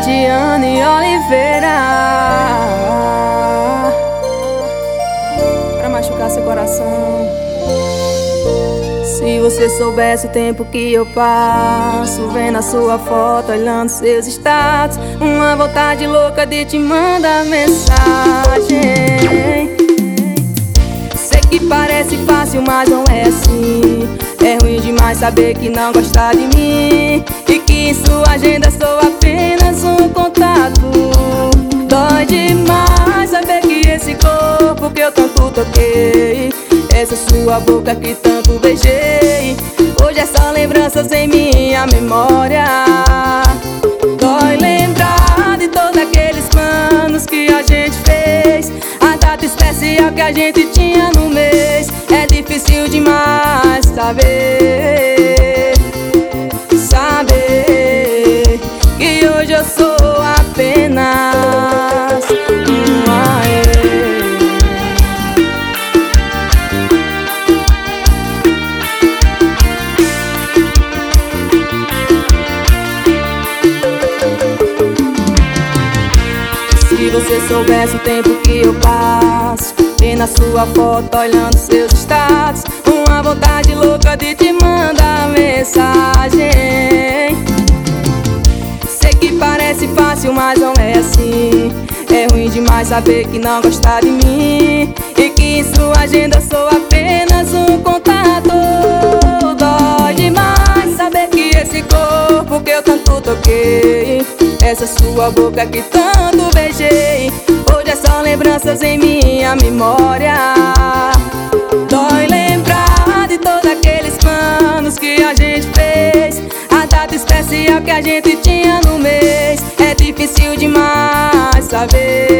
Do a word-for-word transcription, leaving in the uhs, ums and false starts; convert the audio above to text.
Lidiane Oliveira, pra machucar seu coração. Se você soubesse o tempo que eu passo vendo a sua foto, olhando seus status, uma vontade louca de te mandar mensagem. Sei que parece fácil, mas não é assim. É ruim demais saber que não gosta de mim e que em sua agenda sou apenas um contato. Dói demais saber que esse corpo que eu tanto toquei, essa sua boca que tanto beijei, hoje é só lembranças em minha memória. Dói lembrar de todos aqueles planos que a gente fez, a data especial que a gente tinha no mês. É difícil demais saber, saber que hoje eu sou apenas uma ex. Se você soubesse o tempo que eu passo vendo a sua foto, olhando seus status, uma vontade louca de te mandar mensagem. Sei que parece fácil, mas não é assim. É ruim demais saber que não gosta de mim e que em sua agenda sou apenas um contato. Dói demais saber que esse corpo que eu tanto toquei, essa sua boca que tanto beijei, hoje é só lembranças em minha memória. Dói lembrar de todos aqueles planos que a gente fez, a data especial que a gente tinha no mês. É difícil demais saber